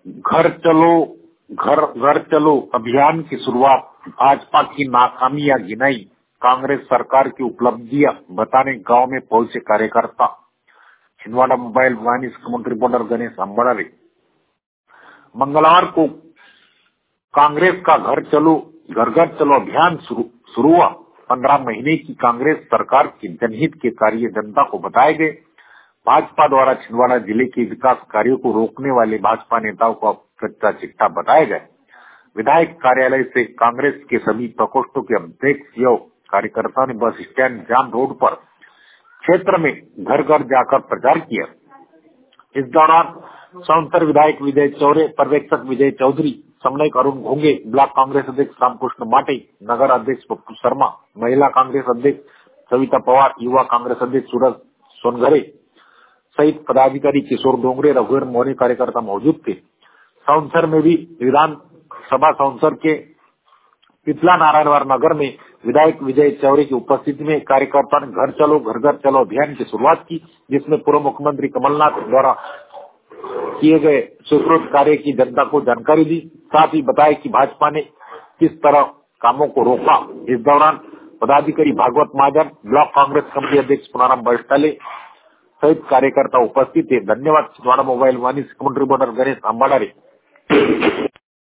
घर घर चलो अभियान की शुरुआत, भाजपा की नाकामियां गिनाई, कांग्रेस सरकार की उपलब्धियां बताने गांव में पहुंचे कार्यकर्ता। छिंदवाड़ा मोबाइल वाहिनी से मुख्यमंत्री रिपोर्टर गणेश अंबड़ारे। मंगलवार को कांग्रेस का घर घर चलो अभियान शुरू हुआ। 15 महीने की कांग्रेस सरकार के जनहित के कार्य जनता को बताए गए। भाजपा द्वारा छिंदवाड़ा जिले के विकास कार्यों को रोकने वाले भाजपा नेताओं को कच्चा चिट्ठा बताया गया। विधायक कार्यालय से कांग्रेस के सभी प्रकोष्ठों के अध्यक्ष एवं कार्यकर्ताओं ने बस स्टैंड जाम रोड पर क्षेत्र में घर घर जाकर प्रचार किया। इस दौरान सौंसर विधायक विजय चौरे, पर्यवेक्षक विजय चौधरी, समन्वयक अरुण घोंगे, ब्लॉक कांग्रेस अध्यक्ष रामकृष्ण माटे, नगर अध्यक्ष पप्पू शर्मा, महिला कांग्रेस अध्यक्ष सविता पवार, युवा कांग्रेस अध्यक्ष सूरज सोनघरे सहित पदाधिकारी किशोर डोंगरे, रघुवीर मोहने कार्यकर्ता मौजूद थे। सौंसर में भी विधानसभा सौंसर के पिपला नारायणवार नगर में विधायक विजय चौरे की उपस्थिति में कार्यकर्ताओं ने घर चलो अभियान की शुरुआत की, जिसमें पूर्व मुख्यमंत्री कमलनाथ द्वारा किए गए स्वीकृत कार्य की जनता को जानकारी दी। साथ ही बताया कि भाजपा ने किस तरह कामों को रोका। इस दौरान पदाधिकारी भागवत महाजन, ब्लॉक कांग्रेस कमेटी अध्यक्ष पुनाराम बैष्टाले सहित कार्यकर्ता उपस्थित थे। धन्यवाद। छिंदवाड़ा मोबाइल वाहिनी से मुख्यमंत्री रिपोर्टर गणेश अंबड़ारे।